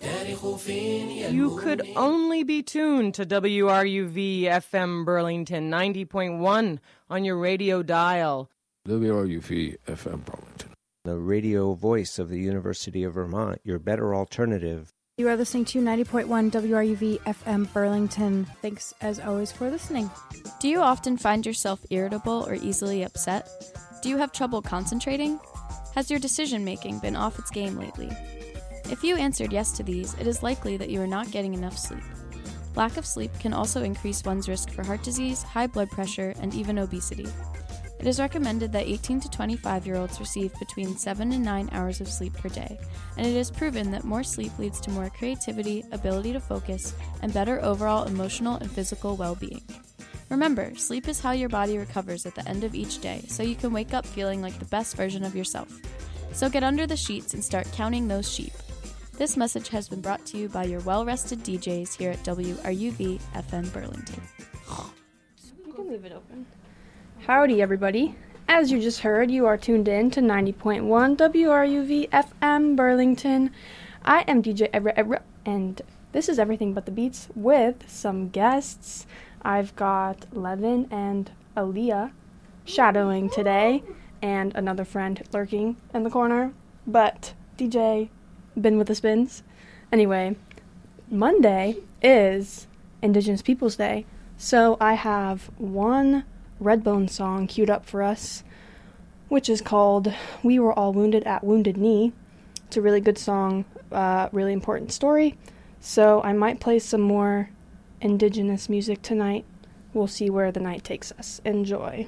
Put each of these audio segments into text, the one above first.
You could only be tuned to WRUV FM Burlington 90.1 on your radio dial. WRUV FM Burlington, the radio voice of the University of Vermont, your better alternative. You are listening to 90.1 WRUV FM Burlington. Thanks, as always, for listening. Do you often find yourself irritable or easily upset? Do you have trouble concentrating? Has your decision-making been off its game lately? If you answered yes to these, it is likely that you are not getting enough sleep. Lack of sleep can also increase one's risk for heart disease, high blood pressure, and even obesity. It is recommended that 18 to 25-year-olds receive between 7 and 9 hours of sleep per day, and it is proven that more sleep leads to more creativity, ability to focus, and better overall emotional and physical well-being. Remember, sleep is how your body recovers at the end of each day, so you can wake up feeling like the best version of yourself. So get under the sheets and start counting those sheep. This message has been brought to you by your well-rested DJs here at WRUV FM Burlington. You can leave it open. Howdy, everybody. As you just heard, you are tuned in to 90.1 WRUV FM Burlington. I am DJ Everett, and this is Everything But the Beats with some guests. I've got Levin and Aaliyah shadowing today, and another friend lurking in the corner, but DJ been with the spins. Anyway, Monday is Indigenous Peoples Day, so I have one Redbone song queued up for us, which is called We Were All Wounded at Wounded Knee. It's a really good song, really important story, so I might play some more Indigenous music tonight. We'll see where the night takes us. Enjoy.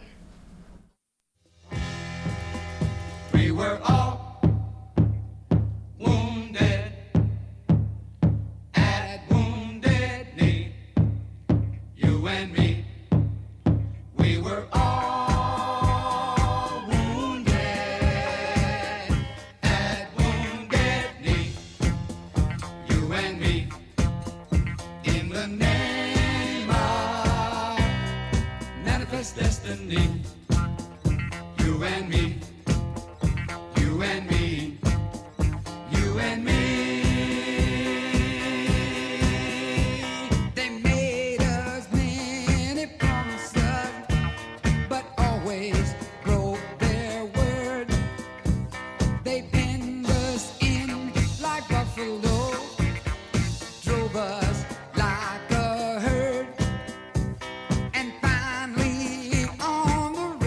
We were all wounded at Wounded Knee, you and me. We were all wounded at Wounded Knee, you and me. In the name of manifest destiny, you and me. You and me, you and me. They made us many promises, but always broke their word. They penned us in like buffalo, drove us like a herd, and finally on the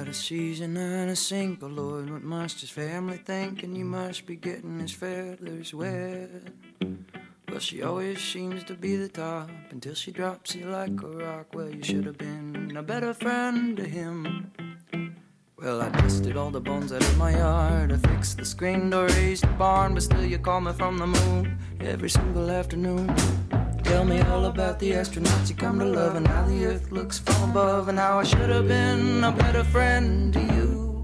a season and a sink. Oh Lord, what must his family think? And you must be getting his feathers wet. Well, she always seems to be the top until she drops you like a rock. Well, you should have been a better friend to him. Well, I dusted all the bones out of my yard. I fixed the screen door, raised the barn, but still you call me from the moon every single afternoon. Tell me all about the astronauts you come to love, and how the earth looks from above, and how I should have been a better friend to you.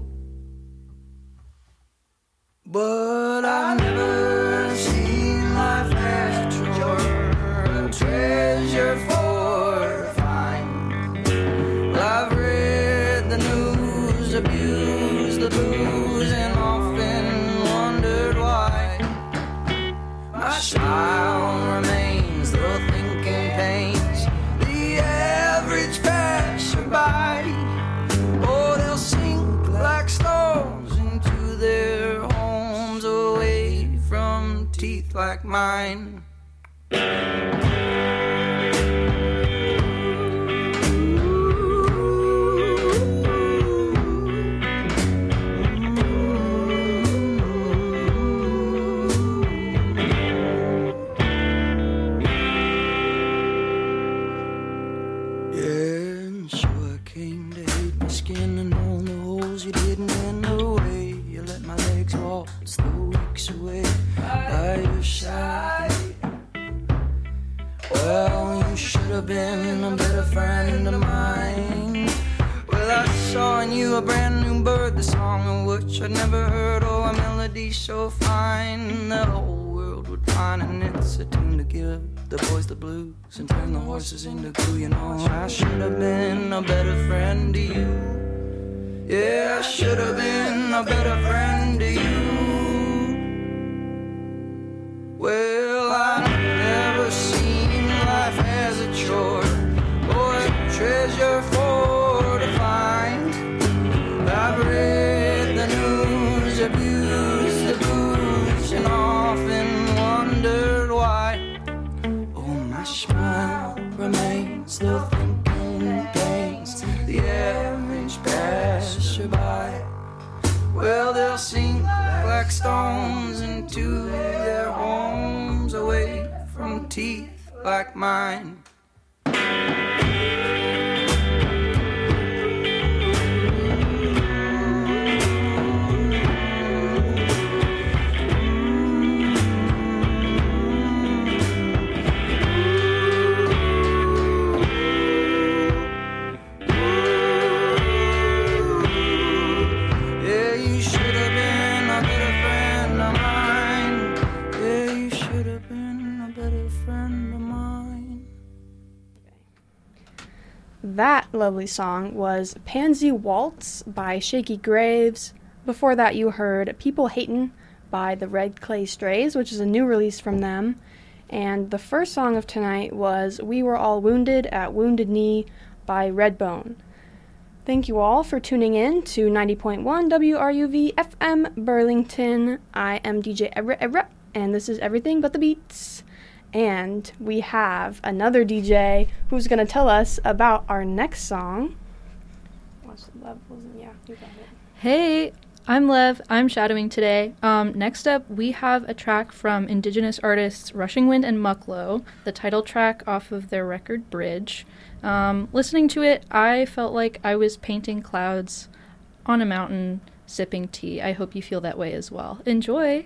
But I've never seen life as a chore, a treasure for to find. Well, I've read the news, abused the booze, and often wondered why my smile remains, though thinking pains the average passerby. Oh, they'll sink like stones into their homes, away from teeth like mine. Been a better friend of mine. Well, I saw in you a brand new bird, the song of which I'd never heard. Oh, a melody so fine the whole world would find, and it's a tune to give the boys the blues and turn the horses into glue. You know, I should have been a better friend to you. Yeah, I should have been a better friend to you. Well, I've never seen life as a chore or a treasure for to find. I've read the news, abused the booze, and often wondered why. Oh, my smile remains, though thinking pains the average passerby. Well, they'll sink like stones into their homes, away from teeth like mine. That lovely song was Pansy Waltz by Shaky Graves. Before that you heard People Hatin' by the Red Clay Strays, which is a new release from them. And the first song of tonight was We Were All Wounded at Wounded Knee by Redbone. Thank you all for tuning in to 90.1 WRUV FM Burlington. I am DJ Everett, and this is Everything But the Beats. And we have another DJ who's going to tell us about our next song. Yeah, you got it. Hey, I'm Lev. I'm shadowing today. Next up, we have a track from Indigenous artists Rushing Wind and Mucklow, the title track off of their record Bridge. Listening to it, I felt like I was painting clouds on a mountain sipping tea. I hope you feel that way as well. Enjoy!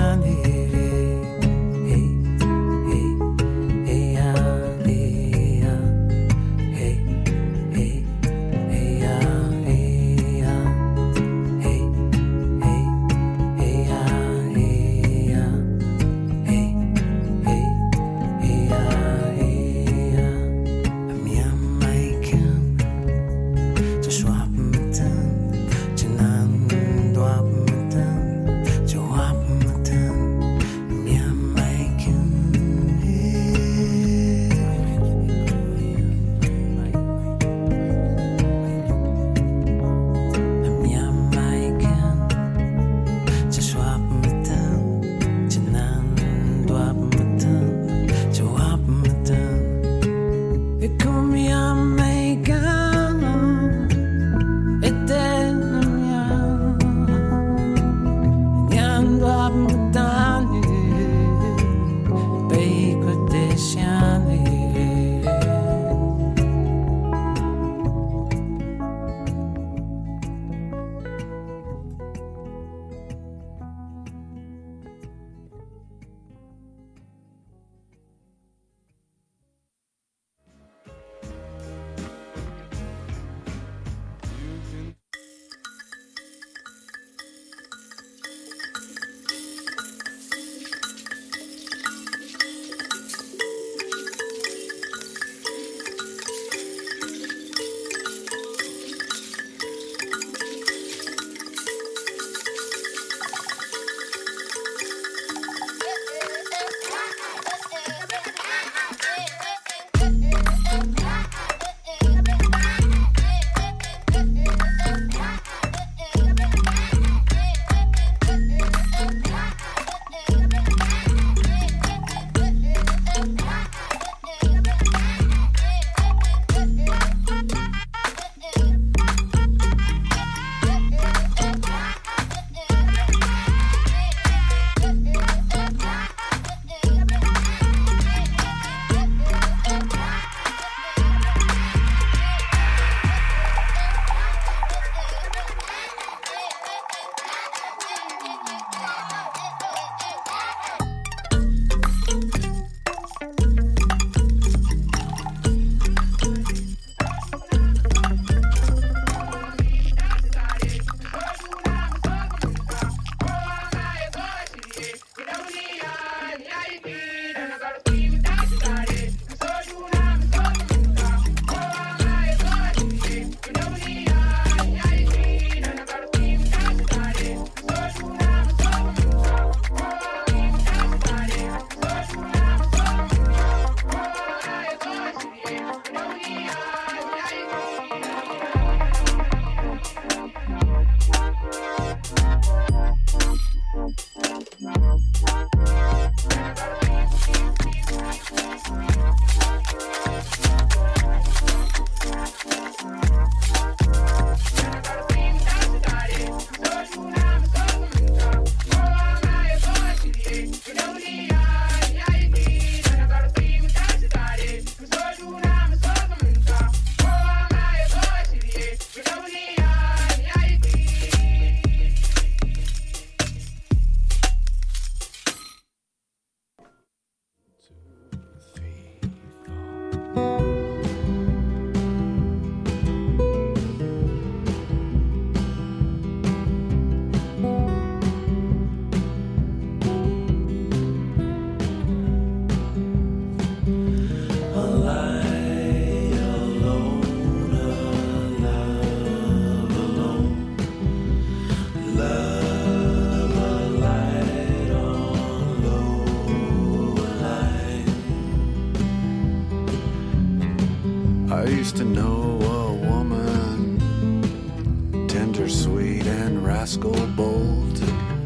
used to know a woman, tender, sweet, and rascal bold.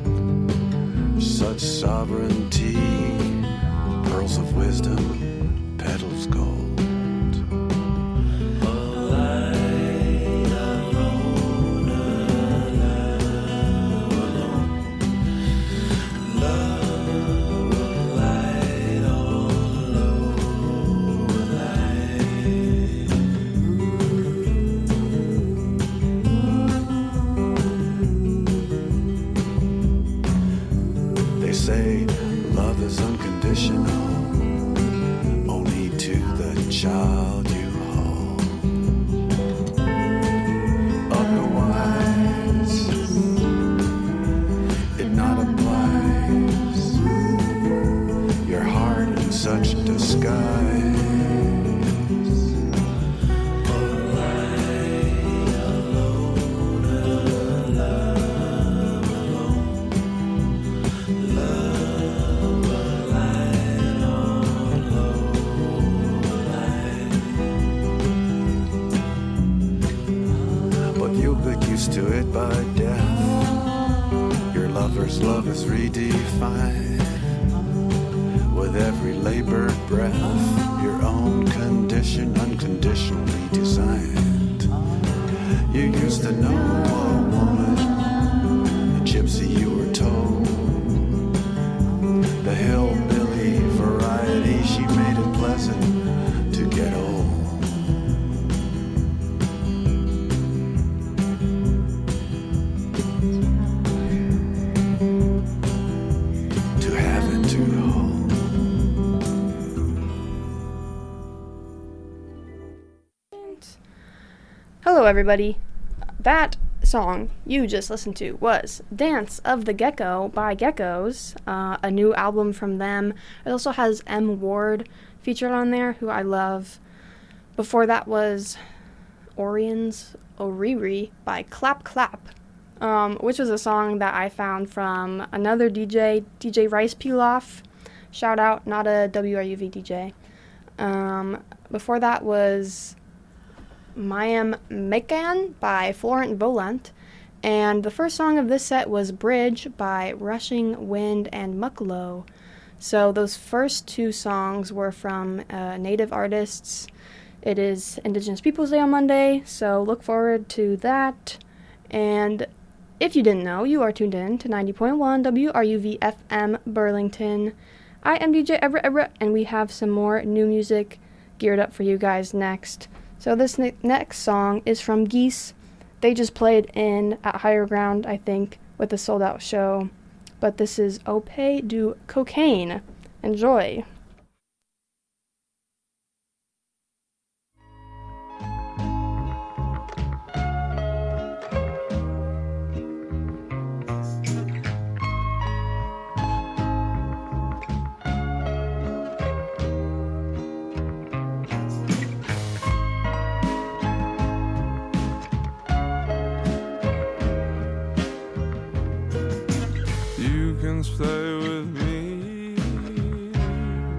Such sovereignty, pearls of wisdom, petals gold. say love is unconditional, only to the child you hold. Otherwise, it not applies. Your heart in such disguise. To it by death, your lover's love is redefined with every labored breath, your own condition unconditionally designed. You used to know a woman, a gypsy you were told, the hillbilly variety, she made it pleasant to get old. Hello, everybody. That song you just listened to was Dance of the Gecko by Geckos, a new album from them. It also has M. Ward featured on there, who I love. Before that was Orion's Oriri by Clap Clap, which was a song that I found from another DJ Rice Pilaf. Shout out, not a WRUV DJ. Before that was Mayam Mekan by Florent Volant, and the first song of this set was Bridge by Rushing Wind and Mucklow. So those first two songs were from native artists. It is Indigenous Peoples Day on Monday, so look forward to that. And if you didn't know, you are tuned in to 90.1 WRUV FM Burlington. I am DJ Everett, and we have some more new music geared up for you guys next. So this next song is from Geese. They just played at Higher Ground, I think, with a sold-out show. But this is Ope du Cocaine. Enjoy. Stay with me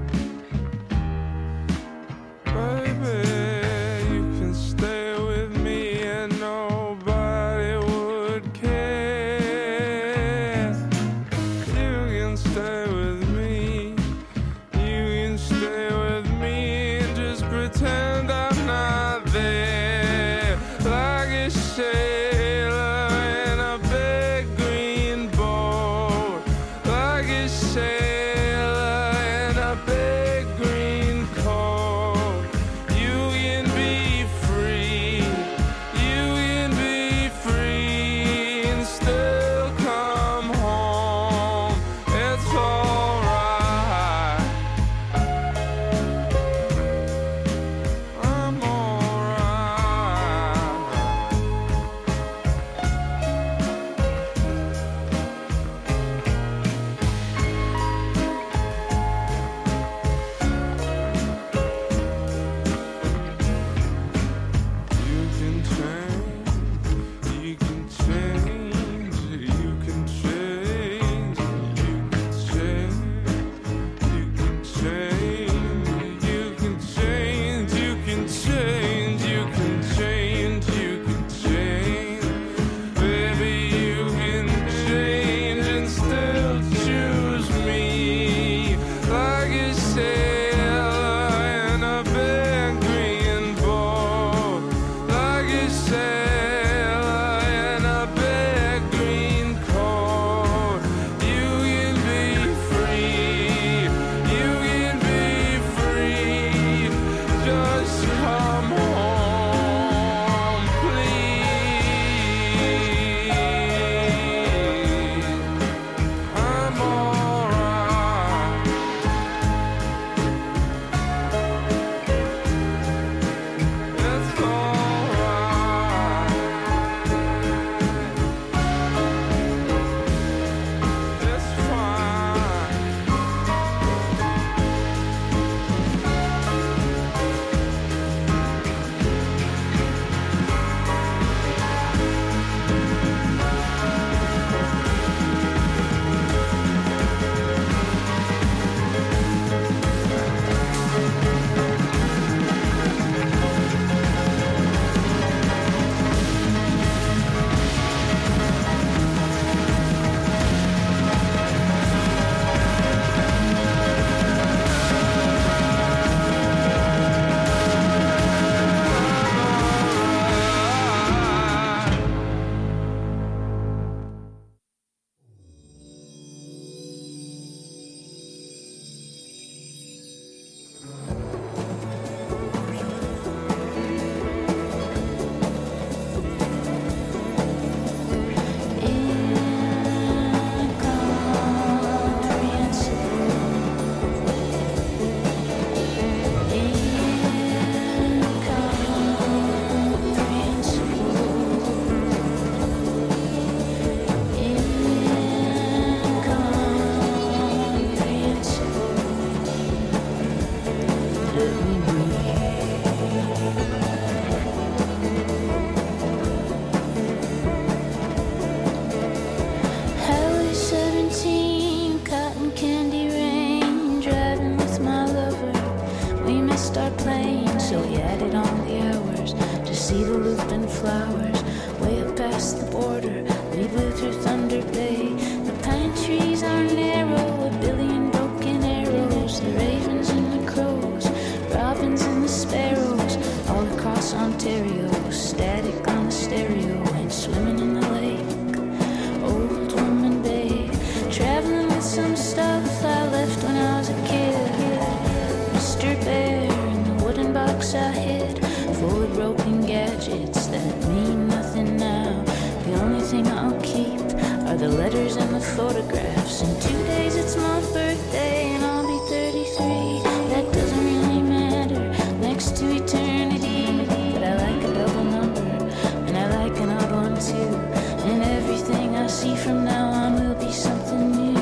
so he added on the hours to see the looping flowers. Way up past the border, we blew through Thunder Bay. The pine trees are narrow, a billion broken arrows. The ravens and the crows, robins and the sparrows, all across Ontario, static on the stereo, and swimming in the lake. Old Woman Bay, traveling with some stuff I left when I was a kid. Mr. Bear in the wooden box I hid, full of broken gadgets that mean nothing now. The only thing I'll keep are the letters and the photographs. In 2 days it's my birthday and I'll be 33. That doesn't really matter next to eternity. But I like a double number and I like an odd one too. And everything I see from now on will be something new.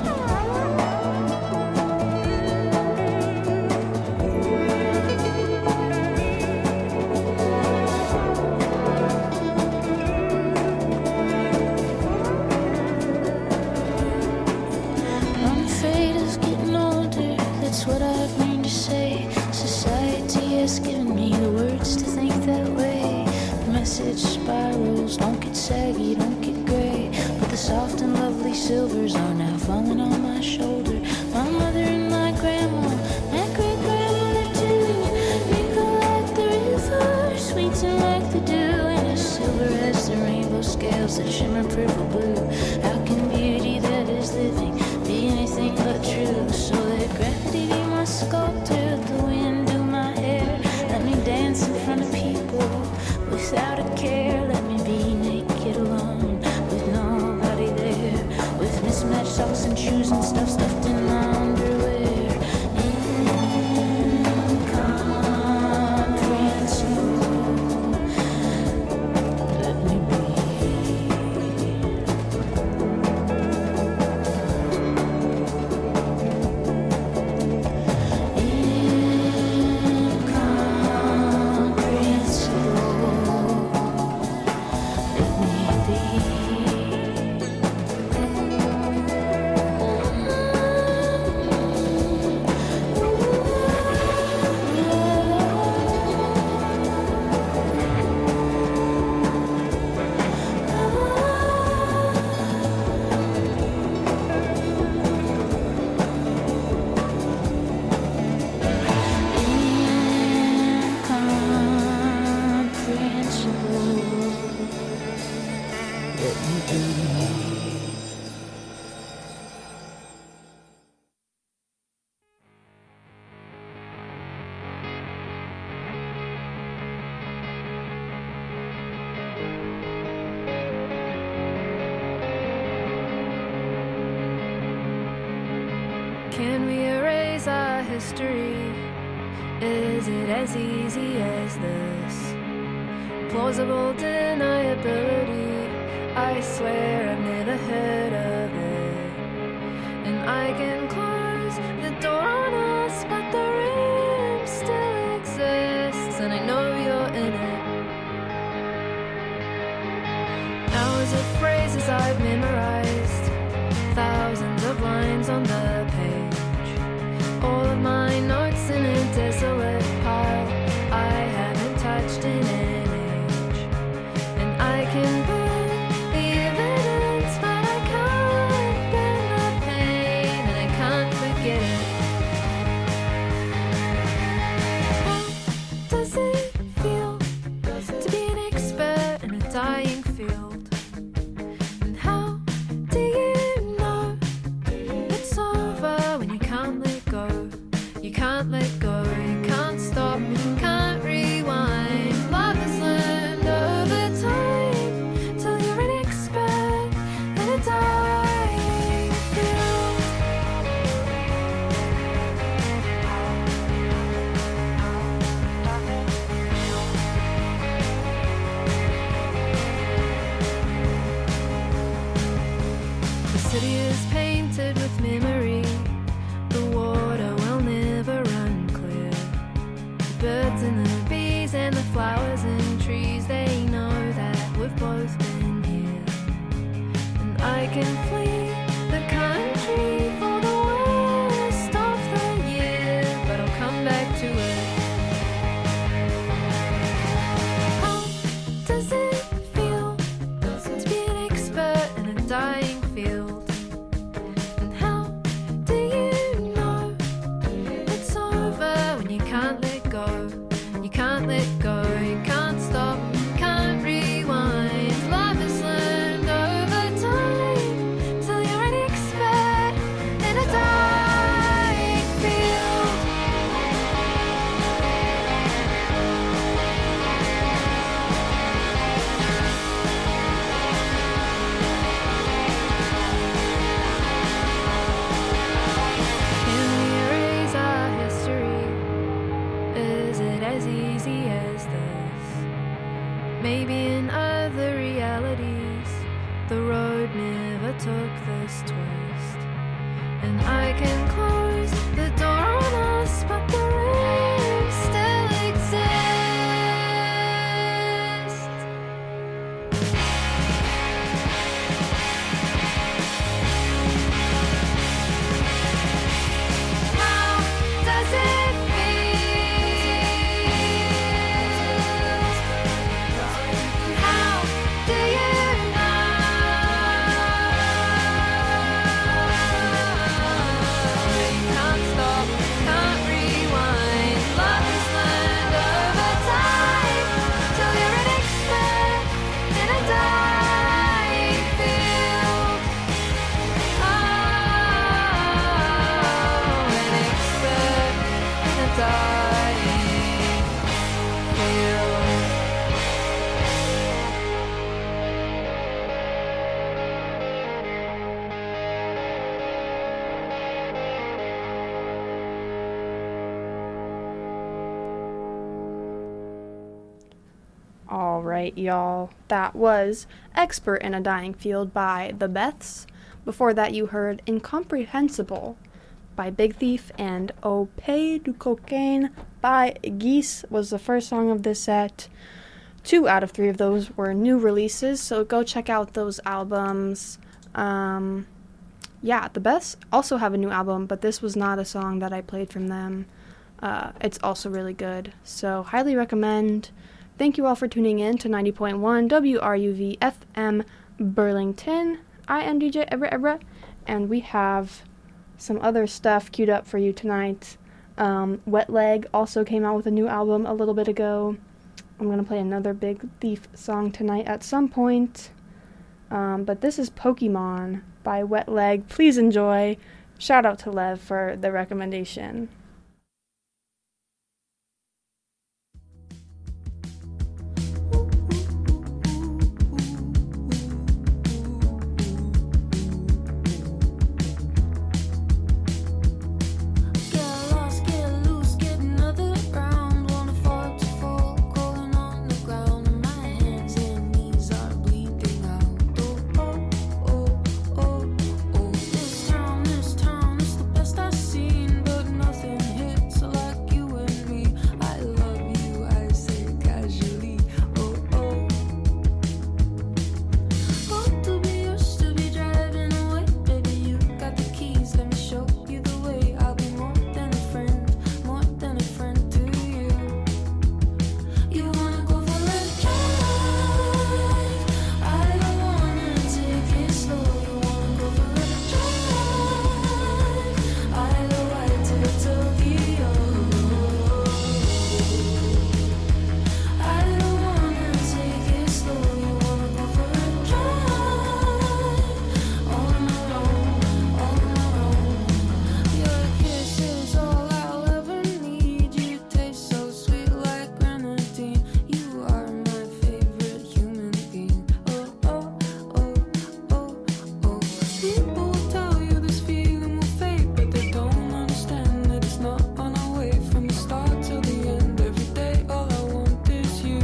What I've learned to say. Society has given me the words to think that way. The message spirals, don't get saggy, don't get gray. But the soft and lovely silvers are now falling on my shoulder. My mother and my grandma, my great-grandmother too. Wrinkle like the river, sweeten like the dew, and as silver as the rainbow scales that shimmer purple blue. How can beauty that is living be anything but true? So let gravity be my sculptor, the wind do my hair. Let me dance in front of people without a care. Let me be naked alone with nobody there, with mismatched socks and shoes and stuff stuffed in my underwear. Can we erase our history? Is it as easy as this? Plausible deniability, I swear I've never heard of it. And I can close the door on us, but the room still exists, and I know you're in it. Hours of phrases I've memorized, thousands of lines on the page, all of my notes in a desolate pile I haven't touched in an age. And I can burn the evidence, but I can't burn the pain, and I can't forget it. How does it feel to be an expert in a dying field? And how do you know it's over when you can't let go? You can't let go, you can't stop, can't rewind. Love is learned over time till you're an expert in a dying field. The city is painted with memory. The water will never run clear. as easy as this. Maybe in other realities, the road never took this twist. And I can close the door on us, but the room still exists. How does it feel? How do you can't stop, can't rewind. Love is learned over time till you're an expert in a dying field. Oh, an expert in a dying field. All right, y'all. That was Expert in a Dying Field by The Beths. Before that, you heard Incomprehensible by Big Thief, and Au Pays du Cocaine by Geese was the first song of this set. 2 out of 3 of those were new releases, so go check out those albums. The Beths also have a new album, but this was not a song that I played from them. It's also really good, so highly recommend. Thank you all for tuning in to 90.1 WRUV FM Burlington. I am DJ Ebra, and we have some other stuff queued up for you tonight. Wet Leg also came out with a new album a little bit ago. I'm going to play another Big Thief song tonight at some point. But this is Pokemon by Wet Leg. Please enjoy. Shout out to Lev for the recommendation. Get lost, get loose, get another round. Wanna fall to fall, crawling on the ground. My hands and knees are bleeding out. Oh, oh, oh, oh, oh. This town, it's the best I've seen, but nothing hits like you and me. I love you, I say casually. Oh, oh. Hope to be used to be driving away, baby. You got the keys, let me show you the way. I'll be more than a friend to you. You wanna go for a drive? I don't wanna take it slow. You wanna go for a drive? I know I to Tokyo. I don't wanna take it slow. You wanna go for a drive? On our own. Your kiss is all I'll ever need. You taste so sweet like grenadine. You are my favorite human being. Oh, oh, oh, oh, oh. People will tell you this feeling will fade, but they don't understand that it's not on our way. From the start till the end, every day all I want is you.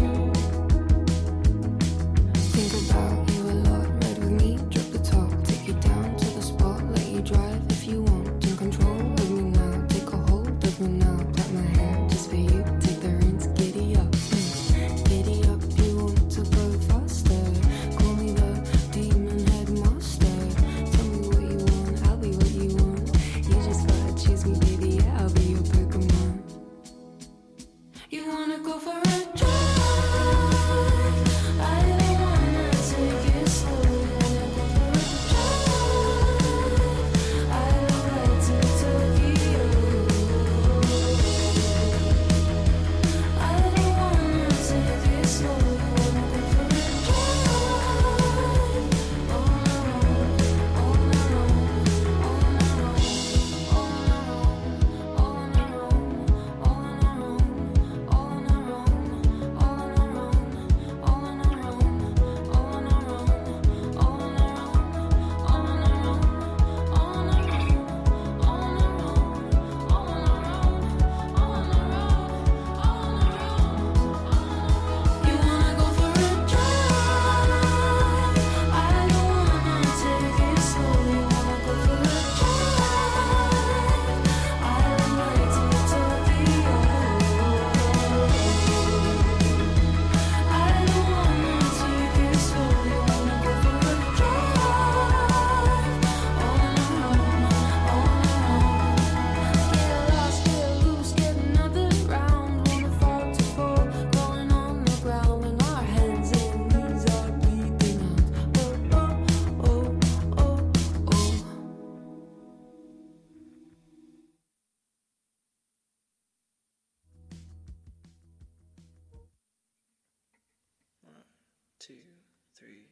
Think about you a lot, ride with me, drop the top, take you down to the spot, let you drive if you want, in control of me now, take a hold of me now, plait my hair just for you, take the reins, giddy up, you want to go faster, call me the demon headmaster, tell me what you want, I'll be what you want, you just gotta choose me, baby. 2, 3.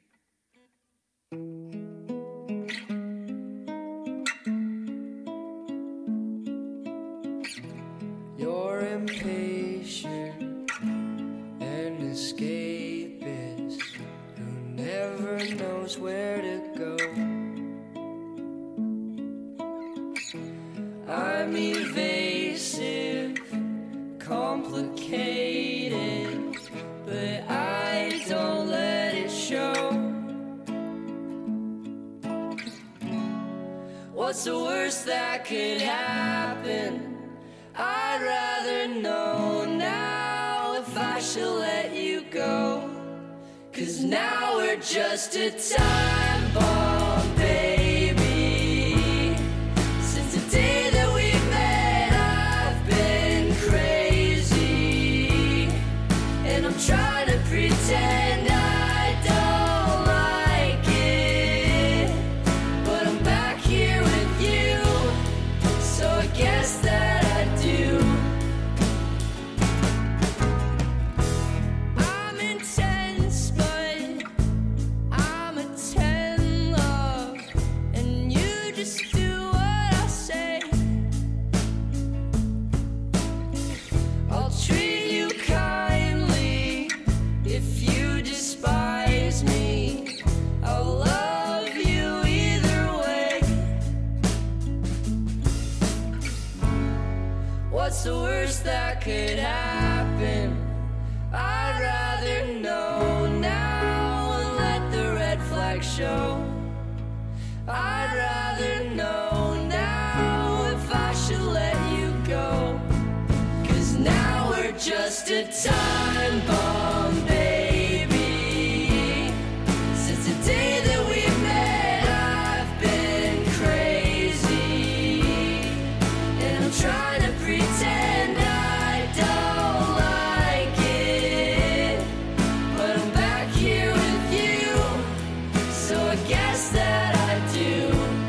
You're impatient and escapist who never knows where to go. I'm evasive, complicated, but I don't let it show. What's the worst that could happen? I'd rather know now if I shall let you go. 'Cause now we're just a time bomb, baby. Since the day that we met, I've been crazy. And I'm trying to pretend I don't like it, but I'm back here with you, so I guess that I do. I'm intense, but I'm a 10, love, and you just do what I say. I'll treat you kindly if you despise me. I'll love you either way. What's the worst that could happen? I'd rather know now and let the red flag show. I'd rather know now if I should let you go. 'Cause now we're just a time bomb, baby. Since the day that we met, I've been crazy. And I'm trying to pretend I don't like it, but I'm back here with you, so I guess that I do.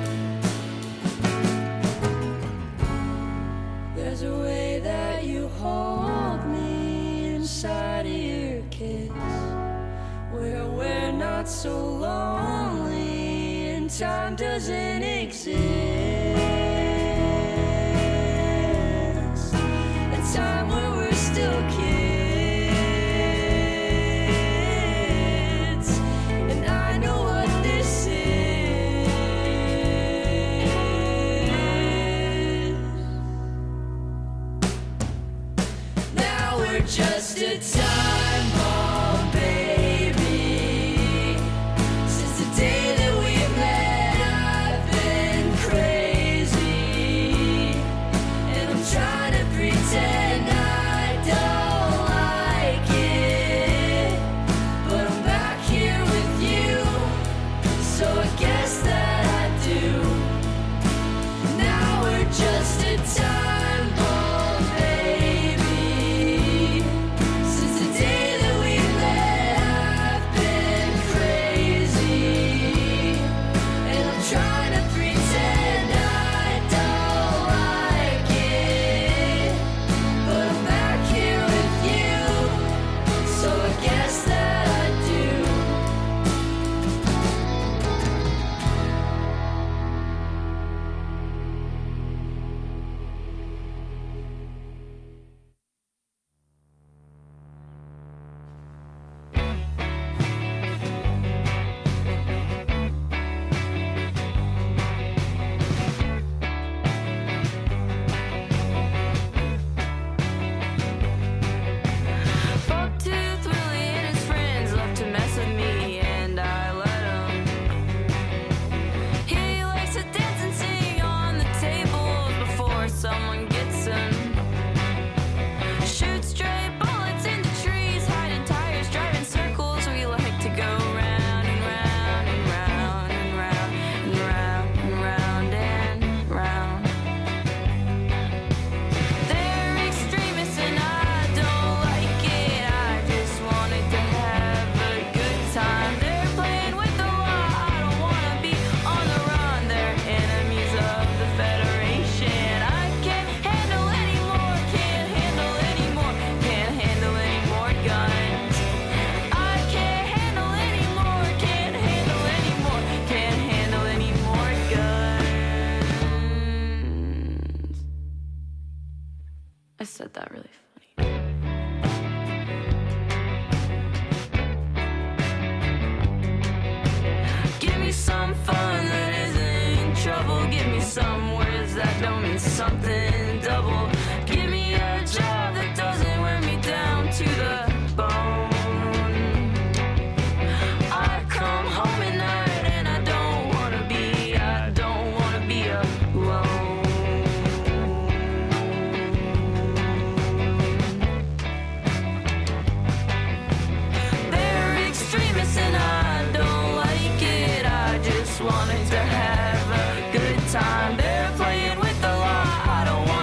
There's a way that you hold me inside of your kiss, where we're not so lonely and time doesn't exist. A time where we're still kids, and I know what this is. Now we're just a time bomb, baby. Since the day that we met, I've been crazy. And I'm trying to pretend I don't like it, but I'm back here with you, so I guess that I do. Now we're just a time bomb, baby. Since the day I said that really funny. Give me some fun that isn't trouble. Give me some words that don't mean something double. Give me a job that doesn't wear me down to the bone. I come home at night and I don't wanna be alone. They're extremists and I don't like it. Wanted to have a good time. They're playing with the law. I don't want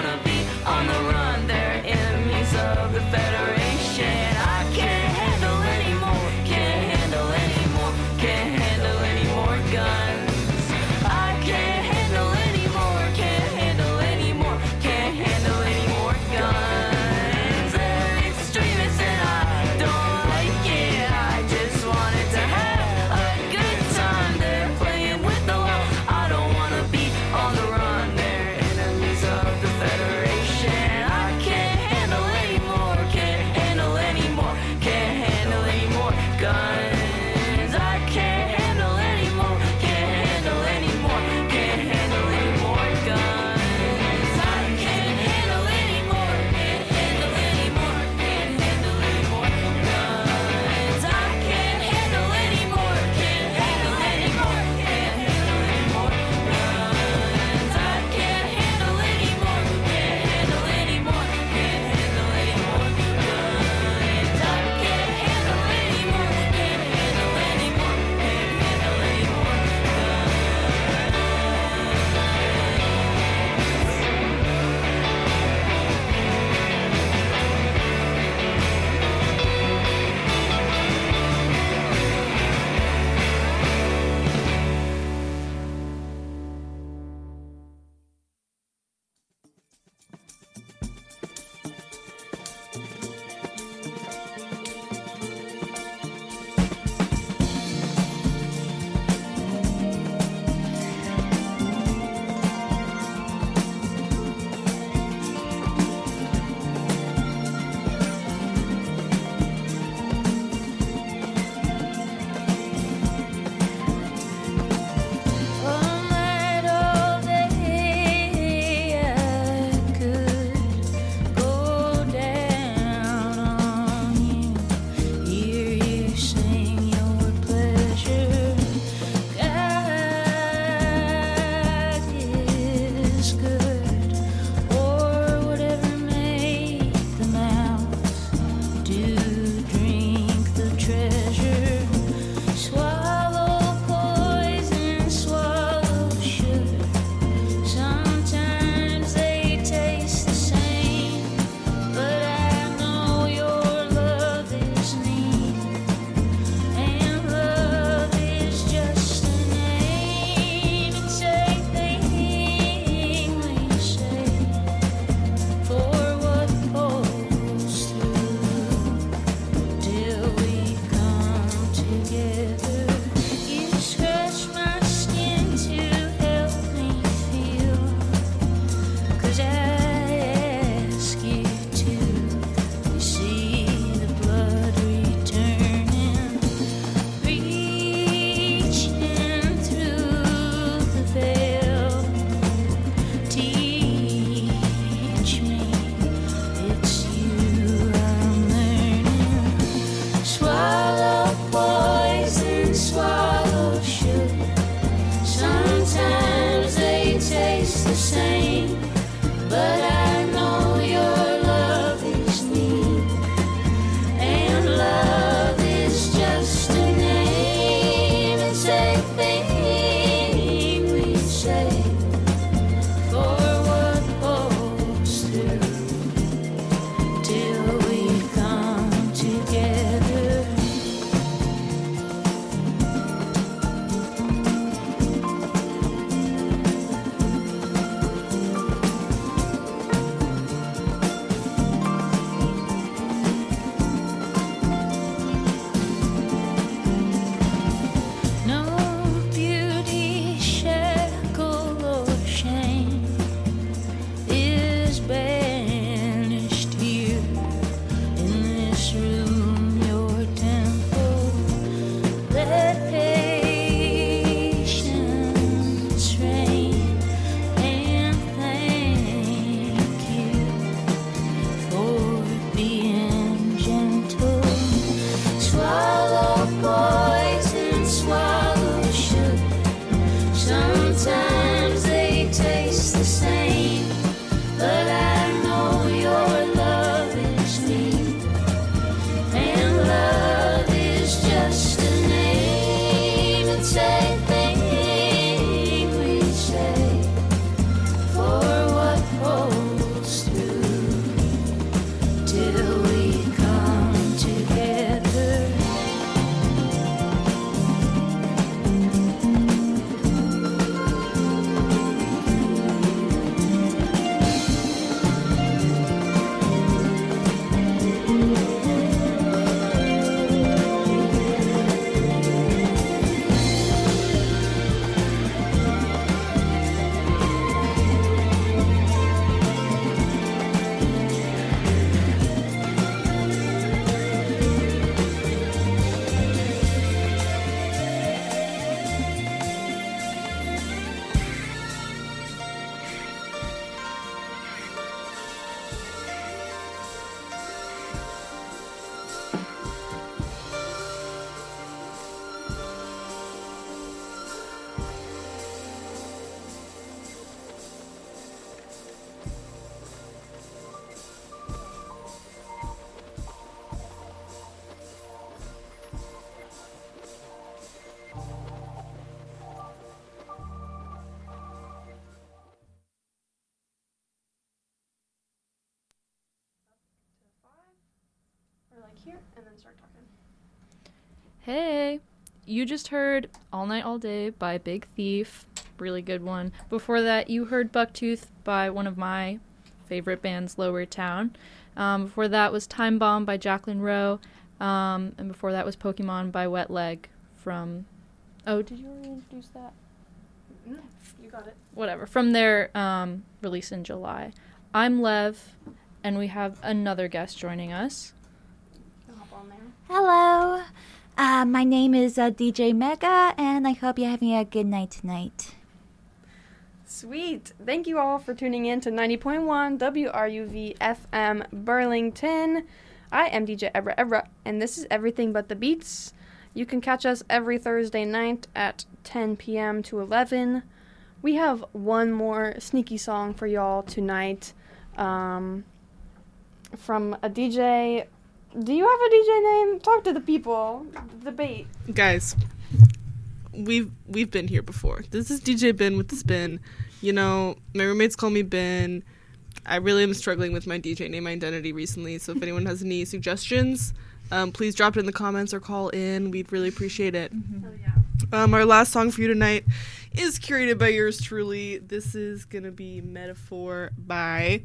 here and then start talking. Hey, you just heard All Night All Day by Big Thief. Really good one. Before that, you heard Bucktooth by one of my favorite bands, Lower Town. Before that was Time Bomb by Jacqueline Rowe. And before that was Pokemon by Wet Leg from... Oh, did you already introduce that? No, you got it. Whatever. From their release in July. I'm Lev, and we have another guest joining us. I'll hop on there. Hello. My name is DJ Mega, and I hope you're having a good night tonight. Sweet. Thank you all for tuning in to 90.1 WRUV FM Burlington. I am DJ Ebra, and this is Everything But the Beats. You can catch us every Thursday night at 10 p.m. to 11. We have one more sneaky song for y'all tonight from a DJ. Do you have a DJ name? Talk to the people. Debate. Guys, we've been here before. This is DJ Ben with the Spin. You know, my roommates call me Ben. I really am struggling with my DJ name identity recently, so if anyone has any suggestions, please drop it in the comments or call in. We'd really appreciate it. Our last song for you tonight is curated by yours truly. This is going to be Metaphor by...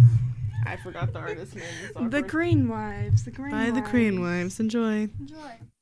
I forgot the artist name. The Green Wives. By the Green Wives. Enjoy. Enjoy.